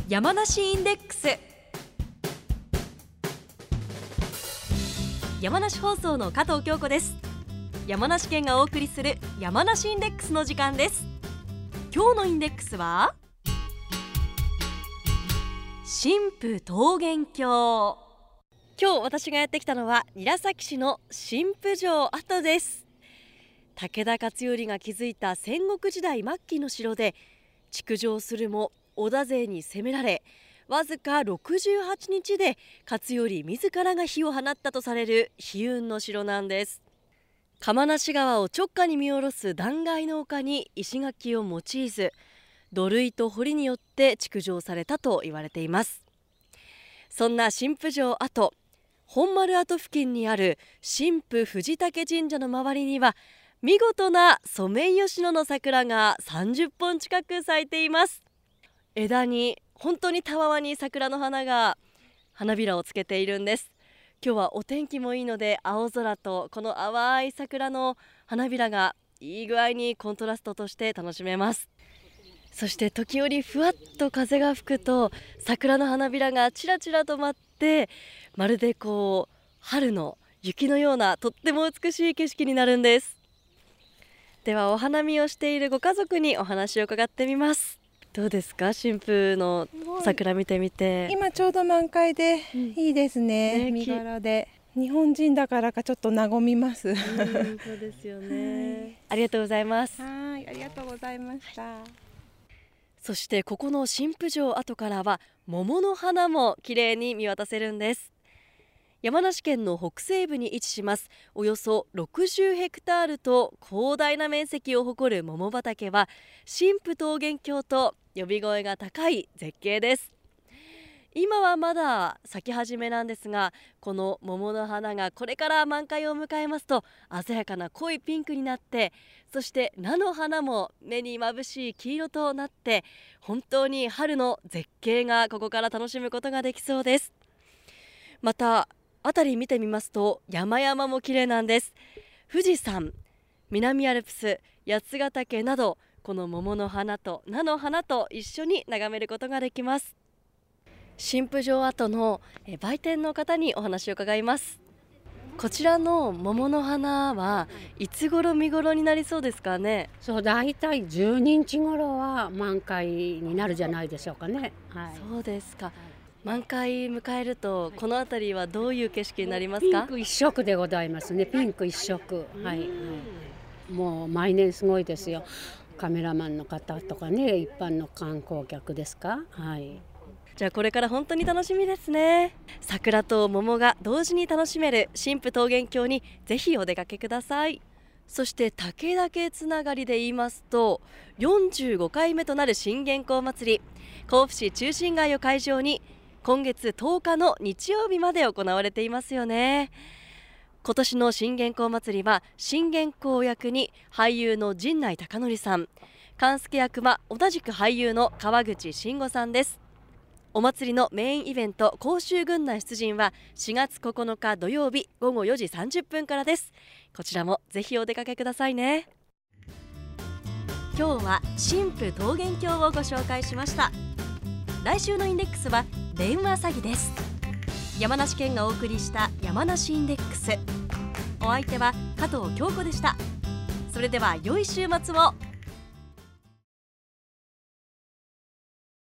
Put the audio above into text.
山梨インデックス。山梨放送の加藤京子です。山梨県がお送りする山梨インデックスの時間です。今日のインデックスは新府桃源郷。今日私がやってきたのは韮崎市の新府城跡です。武田勝頼が築いた戦国時代末期の城で、築城するも織田勢に攻められ、わずか68日で勝頼自らが火を放ったとされる悲運の城なんです。釜無川を直下に見下ろす断崖の丘に石垣を用いず、土塁と堀によって築城されたと言われています。そんな新府城跡、本丸跡付近にある新府藤竹神社の周りには、見事なソメイヨシノの桜が30本近く咲いています。枝に本当にたわわに桜の花が花びらをつけているんです。今日はお天気もいいので、青空とこの淡い桜の花びらがいい具合にコントラストとして楽しめます。そして時折ふわっと風が吹くと、桜の花びらがちらちらと舞って、まるで春の雪のようなとっても美しい景色になるんです。ではお花見をしているご家族にお話を伺ってみます。どうですか、新府の桜見てみて。 今ちょうど満開でいいですね、見頃で。日本人だからかちょっと和みます。 そうですよね。ありがとうございます。 はい、ありがとうございました。 そしてここの新府城跡からは桃の花も綺麗に見渡せるんです。山梨県の北西部に位置します。およそ60ヘクタールと広大な面積を誇る桃畑は、新府桃源郷と呼び声が高い絶景です。今はまだ咲き始めなんですが、この桃の花がこれから満開を迎えますと、鮮やかな濃いピンクになって、そして菜の花も目にまぶしい黄色となって、本当に春の絶景がここから楽しむことができそうです。また辺り見てみますと、山々も綺麗なんです。富士山、南アルプス、八ヶ岳など、この桃の花と菜の花と一緒に眺めることができます。新府城跡の売店の方にお話を伺います。こちらの桃の花はいつ頃見頃になりそうですかね。 だいたい12日頃は満開になるじゃないでしょうかね。はい、 そうですか。満開迎えると、この辺りはどういう景色になりますか。 ピンク一色でございますね。ピンク一色、はい、もう毎年すごいですよ。カメラマンの方とかね、一般の観光客ですか。はい、 じゃあこれから本当に楽しみですね。桜と桃が同時に楽しめる新府桃源郷にぜひお出かけください。そして武田家つながりで言いますと、45回目となる信玄公祭り、甲府市中心街を会場に今月10日の日曜日まで行われていますよね。今年の信玄公祭りは、信玄公役に俳優の陣内孝則さん、勘助役は同じく俳優の川口慎吾さんです。お祭りのメインイベント、甲州軍団出陣は4月9日土曜日午後4時30分からです。こちらもぜひお出かけくださいね。今日は新府桃源郷をご紹介しました。来週のインデックスは電話詐欺です。山梨県がお送りした山梨インデックス、お相手は加藤京子でした。それでは良い週末を